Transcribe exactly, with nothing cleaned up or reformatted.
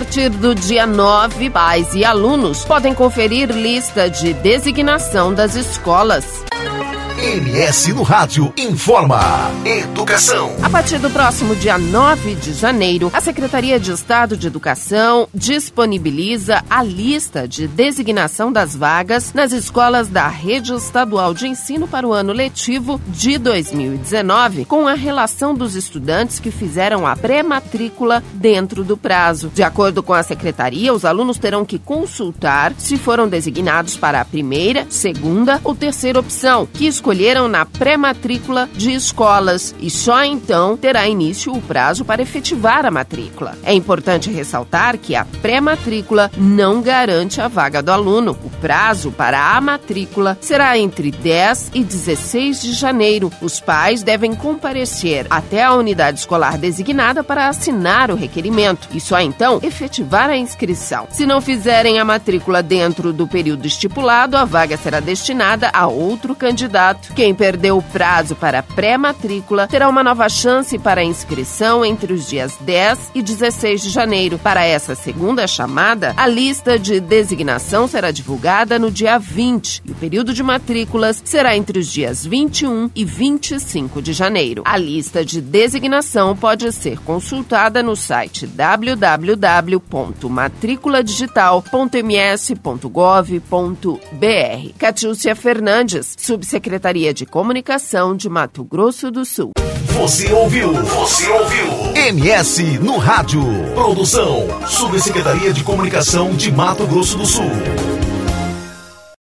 partir do dia nove, pais e alunos podem conferir lista de designação das escolas. M S no Rádio informa. Educação. A partir do próximo dia nove de janeiro, a Secretaria de Estado de Educação disponibiliza a lista de designação das vagas nas escolas da Rede Estadual de Ensino para o ano letivo de dois mil e dezenove, com a relação dos estudantes que fizeram a pré-matrícula dentro do prazo. De acordo com a Secretaria, os alunos terão que consultar se foram designados para a primeira, segunda ou terceira opção, que escolheram na pré-matrícula de escolas, e só então terá início o prazo para efetivar a matrícula. É importante ressaltar que a pré-matrícula não garante a vaga do aluno. O prazo para a matrícula será entre dez e dezesseis de janeiro. Os pais devem comparecer até a unidade escolar designada para assinar o requerimento e só então efetivar a inscrição. Se não fizerem a matrícula dentro do período estipulado, a vaga será destinada a outro candidato. Quem perdeu o prazo para a pré-matrícula terá uma nova chance para a inscrição entre os dias dez e dezesseis de janeiro. Para essa segunda chamada, a lista de designação será divulgada no dia vinte e o período de matrículas será entre os dias vinte e um e vinte e cinco de janeiro. A lista de designação pode ser consultada no site w w w ponto matricula digital ponto m s ponto gov ponto b r. Catiúcia Fernandes, subsecretaria de Comunicação de Mato Grosso do Sul. Você ouviu? Você ouviu? M S no Rádio. Produção, Subsecretaria de Comunicação de Mato Grosso do Sul.